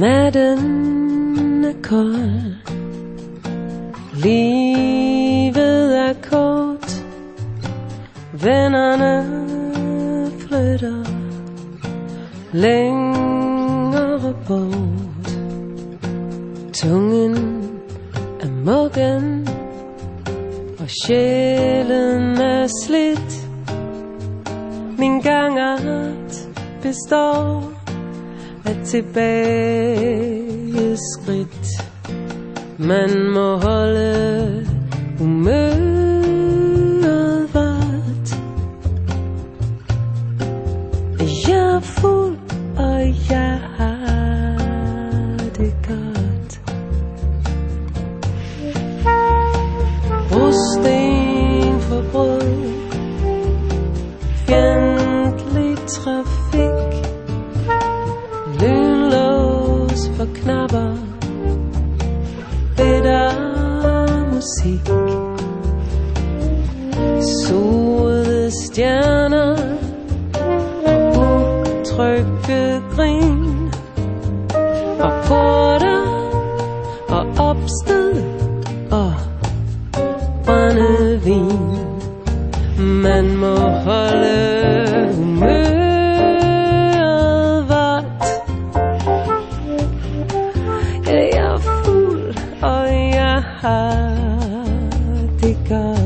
Natten er kold, livet er kort, vennerne flytter længere bort. Tungen er muggen, og sjælen er slidt. Min gangart består af tilbageskridt. Man må holde humøret vart. Jeg er fuld, og jeg har det godt. Brosten for brød, fjendtlig trafik, lynlås for knapper, bitter musik, sorte stjerner, utrygge grin, rapporter og opsted og brændevin. Man må holde humøret vart. Jeg er fuld, og jeg har det godt.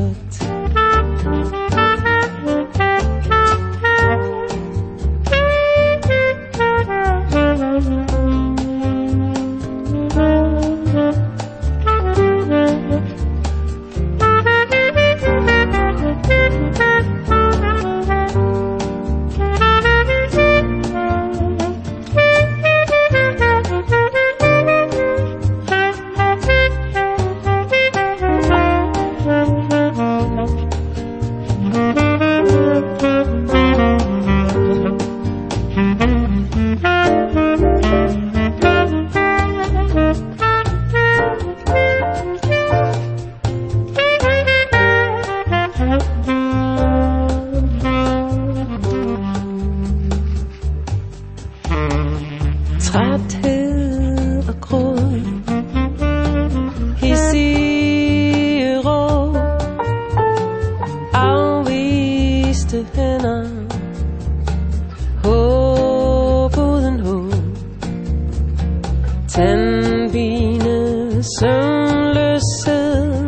Træthed og gråd, hidsige råd, afviste hænder, håb uden håb, tandpine, søvnløshed,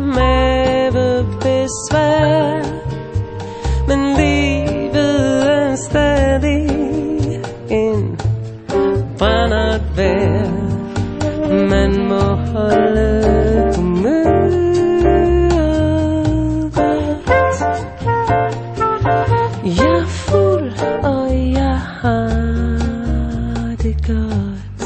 mavebesvær, men livet er stadig en brændert vejr. Man må holde humøret vart. Jeg er fuld, og jeg har det godt.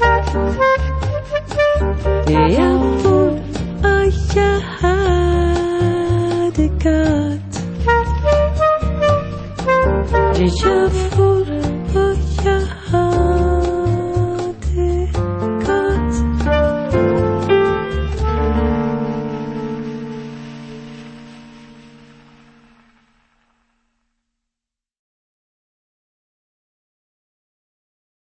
Jeg er fuld, og jeg har det godt. Jeg er fuld, og